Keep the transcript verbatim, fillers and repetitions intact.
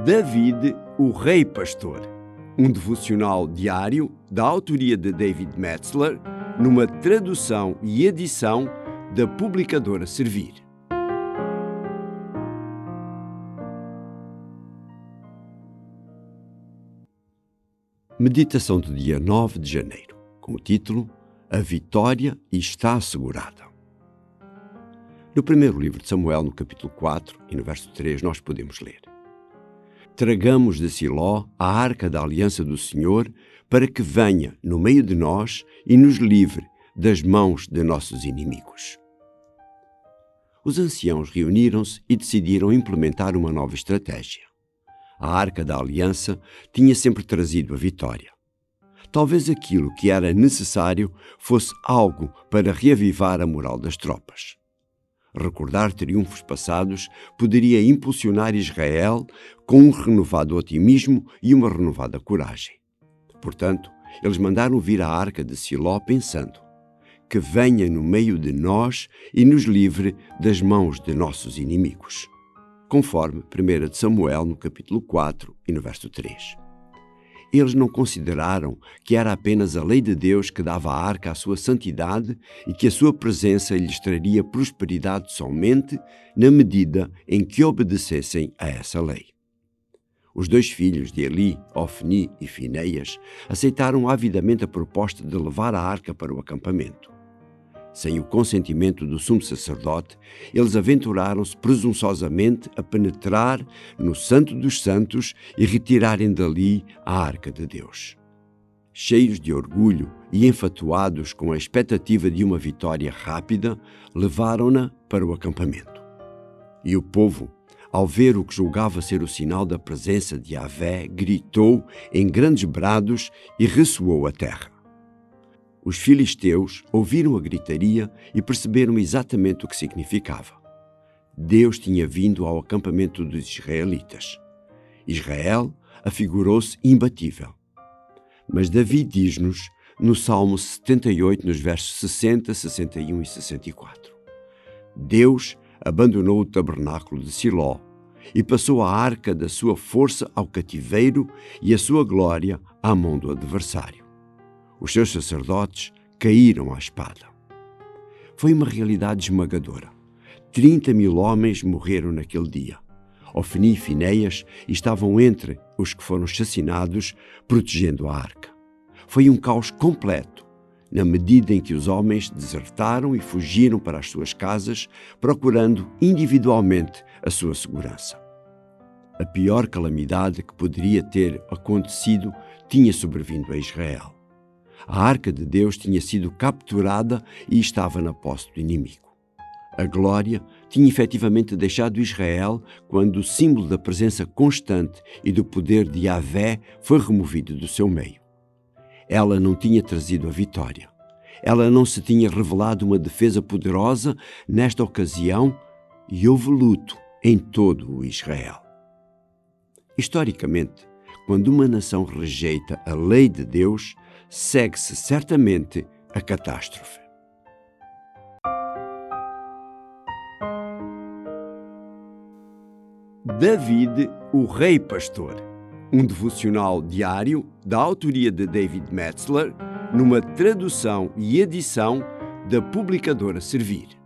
David, o Rei Pastor, um devocional diário da autoria de David Metzler, numa tradução e edição da publicadora Servir. Meditação do dia nove de janeiro, com o título A Vitória está assegurada. No primeiro livro de Samuel, no capítulo quatro e no verso três, nós podemos ler: Tragamos de Siló a arca da aliança do Senhor, para que venha no meio de nós e nos livre das mãos de nossos inimigos. Os anciãos reuniram-se e decidiram implementar uma nova estratégia. A arca da aliança tinha sempre trazido a vitória. Talvez aquilo que era necessário fosse algo para reavivar a moral das tropas. Recordar triunfos passados poderia impulsionar Israel com um renovado otimismo e uma renovada coragem. Portanto, eles mandaram vir a arca de Siló pensando: que venha no meio de nós e nos livre das mãos de nossos inimigos. Conforme primeiro de Samuel, no capítulo quatro e no verso três. Eles não consideraram que era apenas a lei de Deus que dava à arca a sua santidade e que a sua presença lhes traria prosperidade somente na medida em que obedecessem a essa lei. Os dois filhos de Eli, Ofni e Fineias, aceitaram avidamente a proposta de levar a arca para o acampamento. Sem o consentimento do sumo sacerdote, eles aventuraram-se presunçosamente a penetrar no Santo dos Santos e retirarem dali a arca de Deus. Cheios de orgulho e enfatuados com a expectativa de uma vitória rápida, levaram-na para o acampamento. E o povo, ao ver o que julgava ser o sinal da presença de Yahvé, gritou em grandes brados e ressoou a terra. Os filisteus ouviram a gritaria e perceberam exatamente o que significava. Deus tinha vindo ao acampamento dos israelitas. Israel afigurou-se imbatível. Mas Davi diz-nos, no Salmo setenta e oito, nos versos sessenta, sessenta e um e sessenta e quatro: Deus abandonou o tabernáculo de Siló e passou a arca da sua força ao cativeiro e a sua glória à mão do adversário. Os seus sacerdotes caíram à espada. Foi uma realidade esmagadora. Trinta mil homens morreram naquele dia. Ofni e Fineias estavam entre os que foram assassinados, protegendo a arca. Foi um caos completo, na medida em que os homens desertaram e fugiram para as suas casas, procurando individualmente a sua segurança. A pior calamidade que poderia ter acontecido tinha sobrevindo a Israel. A arca de Deus tinha sido capturada e estava na posse do inimigo. A glória tinha efetivamente deixado Israel quando o símbolo da presença constante e do poder de Yahvé foi removido do seu meio. Ela não tinha trazido a vitória. Ela não se tinha revelado uma defesa poderosa nesta ocasião e houve luto em todo o Israel. Historicamente, quando uma nação rejeita a lei de Deus, segue-se certamente a catástrofe. David, o Rei Pastor, um devocional diário da autoria de David Metzler, numa tradução e edição da publicadora Servir.